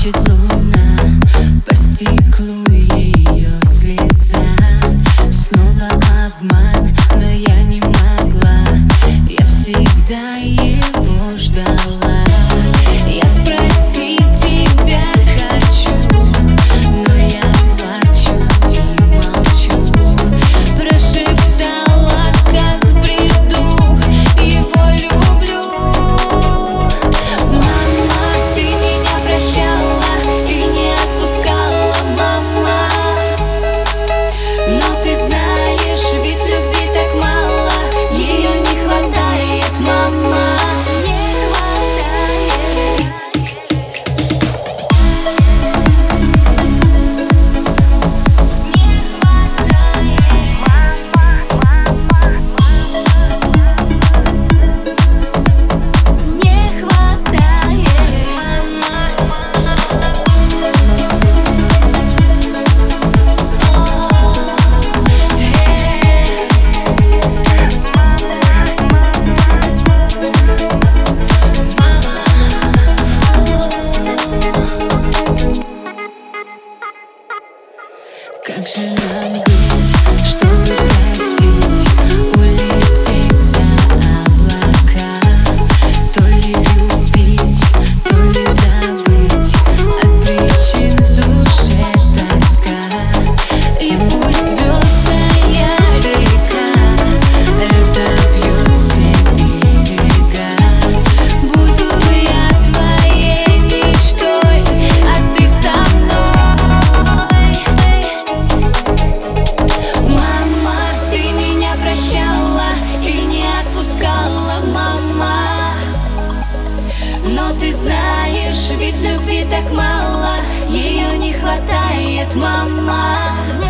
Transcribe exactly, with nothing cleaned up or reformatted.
Плачет луна, по стеклу ее слеза. Снова обман, но я не могла. Я всегда его ждала. Я спросить тебя хочу, но я плачу и молчу. Прошептала, как в бреду, его люблю. Мама, ты меня прощала и не отпускала, мама. Но ты знаешь, ведь любви так мало, ее не хватает, мама. Как же нам быть, чтобы простить, улететь за облака? То ли любить, то ли забыть, от причин в душе тоска. И пусть звездная река разобьет все берега, буду я твоей мечтой, а ты со мной. Но ты знаешь, ведь любви так мало, ее не хватает, мама.